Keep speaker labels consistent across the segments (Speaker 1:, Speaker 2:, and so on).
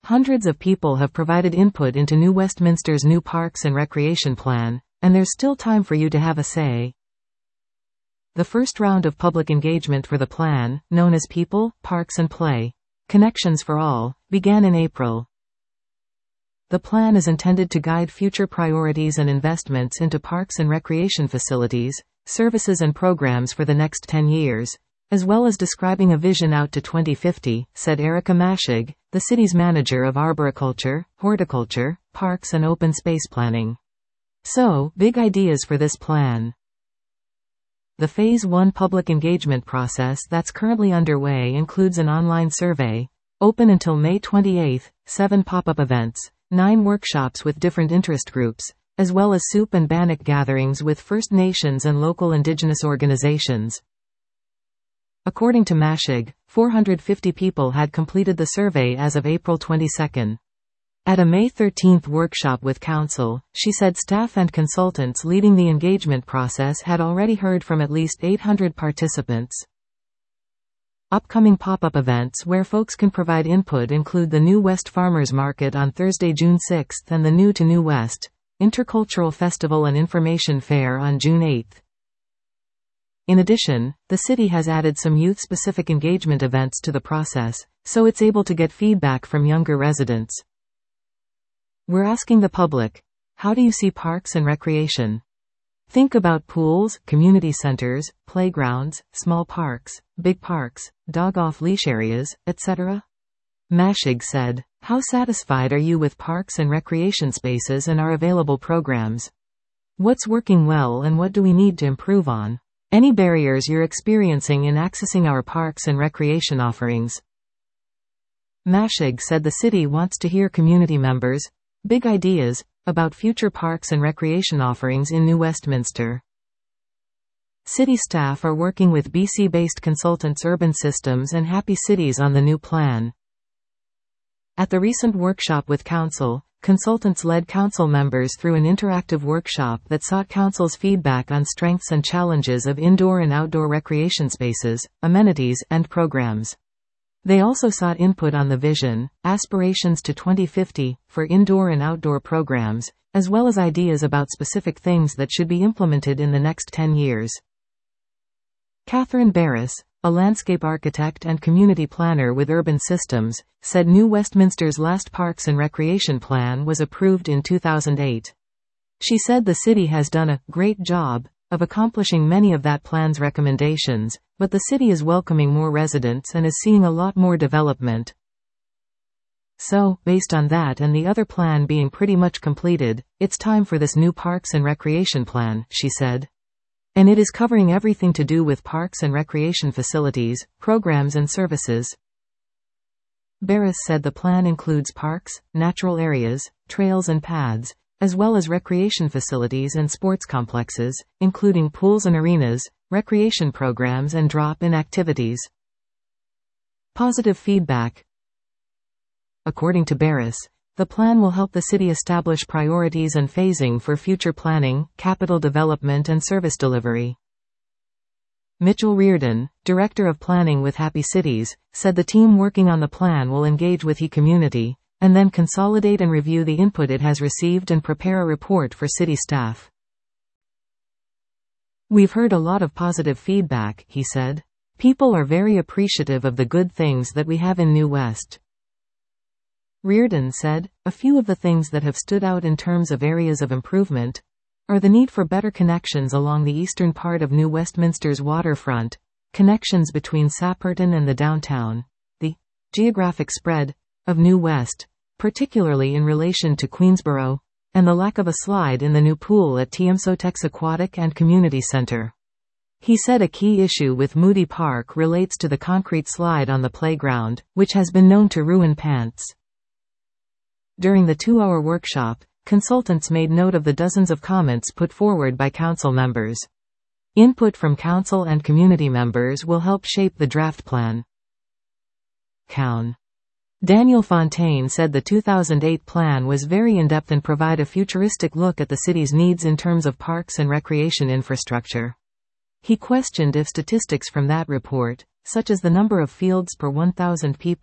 Speaker 1: Hundreds of people have provided input into New Westminster's new Parks and Recreation Plan, and there's still time for you to have a say. The first round of public engagement for the plan, known as People, Parks and Play, Connections for All, began in April. The plan is intended to guide future priorities and investments into parks and recreation facilities, services and programs for the next 10 years, as well as describing a vision out to 2050, said Erica Mashig, the city's manager of arboriculture, horticulture, parks and open space planning. So, big ideas for this plan. The Phase 1 public engagement process that's currently underway includes an online survey, open until May 28, 7 pop-up events, 9 workshops with different interest groups, as well as soup and bannock gatherings with First Nations and local Indigenous organizations. According to Mashig, 450 people had completed the survey as of April 22. At a May 13 workshop with Council, she said staff and consultants leading the engagement process had already heard from at least 800 participants. Upcoming pop-up events where folks can provide input include the New West Farmers Market on Thursday, June 6 and the New to New West Intercultural Festival and Information Fair on June 8. In addition, the city has added some youth-specific engagement events to the process, so it's able to get feedback from younger residents. We're asking the public, how do you see parks and recreation? Think about pools, community centers, playgrounds, small parks, big parks, dog off-leash areas, etc.? Mashig said, how satisfied are you with parks and recreation spaces and our available programs? What's working well and what do we need to improve on? Any barriers you're experiencing in accessing our parks and recreation offerings? Mashig said the city wants to hear community members' big ideas about future parks and recreation offerings in New Westminster. City staff are working with BC-based consultants Urban Systems and Happy Cities on the new plan. At the recent workshop with Council, consultants led Council members through an interactive workshop that sought Council's feedback on strengths and challenges of indoor and outdoor recreation spaces, amenities, and programs. They also sought input on the vision, aspirations to 2050, for indoor and outdoor programs, as well as ideas about specific things that should be implemented in the next 10 years. Catherine Barris, a landscape architect and community planner with Urban Systems, said New Westminster's last Parks and Recreation Plan was approved in 2008. She said the city has done a great job of accomplishing many of that plan's recommendations, but the city is welcoming more residents and is seeing a lot more development. So, based on that and the other plan being pretty much completed, it's time for this new Parks and Recreation Plan, she said. And it is covering everything to do with parks and recreation facilities, programs and services. Barris said the plan includes parks, natural areas, trails and paths, as well as recreation facilities and sports complexes, including pools and arenas, recreation programs and drop-in activities. Positive feedback. According to Barris, the plan will help the city establish priorities and phasing for future planning, capital development and service delivery. Mitchell Reardon, Director of Planning with Happy Cities, said the team working on the plan will engage with the community, and then consolidate and review the input it has received and prepare a report for city staff. We've heard a lot of positive feedback, he said. People are very appreciative of the good things that we have in New West. Reardon said, a few of the things that have stood out in terms of areas of improvement are the need for better connections along the eastern part of New Westminster's waterfront, connections between Sapperton and the downtown, the geographic spread of New West, particularly in relation to Queensborough, and the lack of a slide in the new pool at Tiamsotex Aquatic and Community Center. He said a key issue with Moody Park relates to the concrete slide on the playground, which has been known to ruin pants. During the 2-hour workshop, consultants made note of the dozens of comments put forward by council members. Input from council and community members will help shape the draft plan. Cown. Daniel Fontaine said the 2008 plan was very in-depth and provide a futuristic look at the city's needs in terms of parks and recreation infrastructure. He questioned if statistics from that report, such as the number of fields per 1,000 people,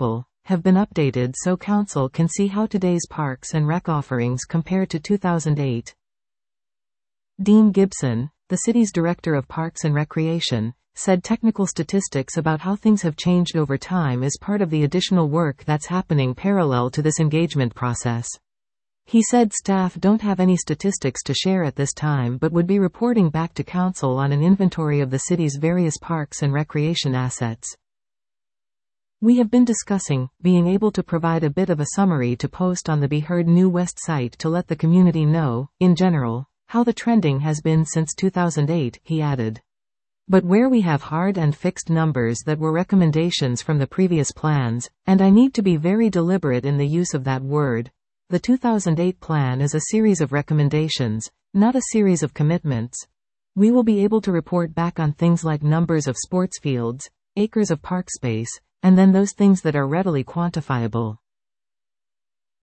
Speaker 1: have been updated so Council can see how today's Parks and Rec offerings compare to 2008. Dean Gibson, the city's Director of Parks and Recreation, said technical statistics about how things have changed over time is part of the additional work that's happening parallel to this engagement process. He said staff don't have any statistics to share at this time but would be reporting back to Council on an inventory of the city's various parks and recreation assets. We have been discussing being able to provide a bit of a summary to post on the Be Heard New West site to let the community know, in general, how the trending has been since 2008, he added. But where we have hard and fixed numbers that were recommendations from the previous plans, and I need to be very deliberate in the use of that word, the 2008 plan is a series of recommendations, not a series of commitments. We will be able to report back on things like numbers of sports fields, acres of park space, and then those things that are readily quantifiable.